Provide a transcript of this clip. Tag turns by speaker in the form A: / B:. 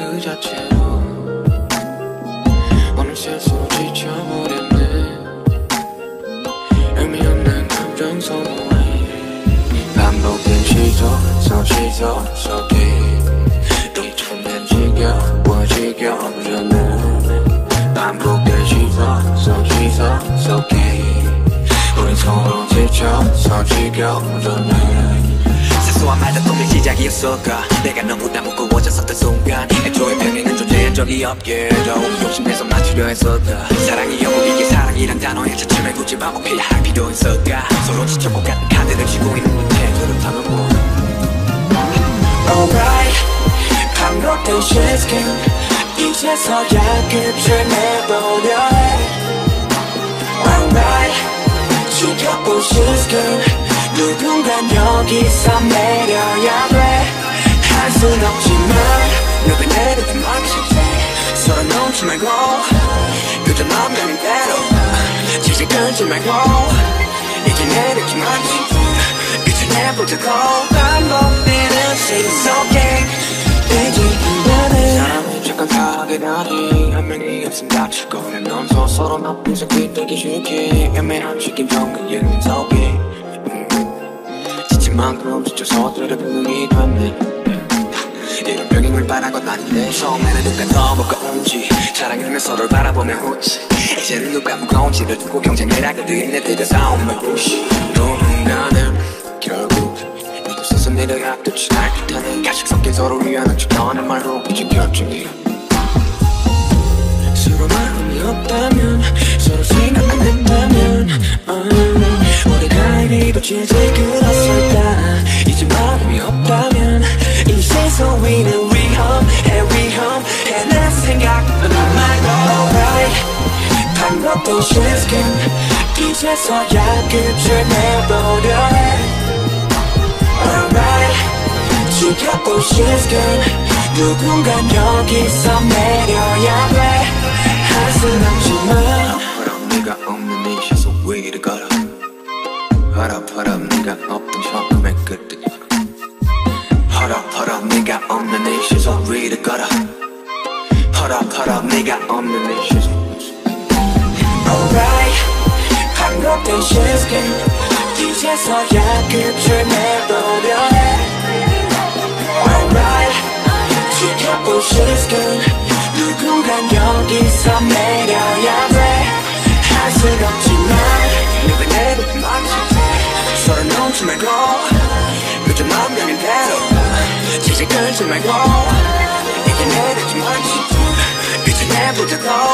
A: 그 자체로 어느새 서로 지쳐버렸네. 의미 없는 감정 소모해 반복된 시도 속에 이젠 지겨워지겨우려는 반복된 시도 속에 우린 서로 지쳐서 지겨우려는
B: 사소한 말도 꿈의 시작이었을까. 내가 너무나 무거워졌었던 순간 애초에 평행은 존재한 적이 없게 더욱 욕심내서 맞추려 했을까. 사랑이 영국 이게 사랑이란 단어의 자체를 굳이 반복해야 할 필요 있을까. 서로 지쳐고 같은 카드를 쥐고 있는 태도를 뭐
A: Alright 반복된 시스템 이제서야 끝을 내보려 해. Alright 지켜본 시스템 누군간 여기서 내려야 돼. 할 순 없지만 너가 내리던 맘이지. 서로 놓지 말고 그저 마음 가는 대로 질질 끌지 말고 이제 내 느낌만지 끝을 내보자고. 반복되는 시간 속에 이제 나는 사람이 잠깐 사랑하긴 하니 한 명이 없음 다치고 내면서 서로 나쁜 새끼 되기 쉽게 애매한 식인종의 예능 속에 지친만큼 지쳐서 들어보는 됐네. 이런 병행을 바란 건 아닌데 처음에는 누가 더 무거운지 자랑이라면 서로를 바라보며 웃지. 이제는 누가 무거운지를 두고 경쟁을 하거든. 내들과 싸움을 부시 누군가는 결국 이곳에서 내려야 끝이 날 듯하네. 가식 섞인 서로를 위한 척하는 말로 이제 결정이 서로 마음이 없다면 서로 생각 안 했다면 우리가 이리도 질질 끌었을까. 이제 마음이 없다면 이 세상 위는 위험해 내 생각도 말고. Alright 반복된 시스템 이제서야 끝을 내보려 해. Alright 지켜본 시스템 누군간 여기서 내려야 돼. 할 순 없지만 헐업 네가 없는 이 시속 위를 걸어. 헐업 네가 없던 처음의 끝을 헐업 네가 없는 이 시속 위를 걸어. 헐업 네가 없는 이 시속. Alright 반복된 시스템 이제서야 끝을 내보려 해. Alright 지켜본 시스템 누군간 여기서 내려야 돼. 할 순 없지만 누가 내리던 맘이지. 서로 놓지 말고 그저 마음 가는 대로 질질 끌지 말고 이게 내리지 말지. 이제 내보자고.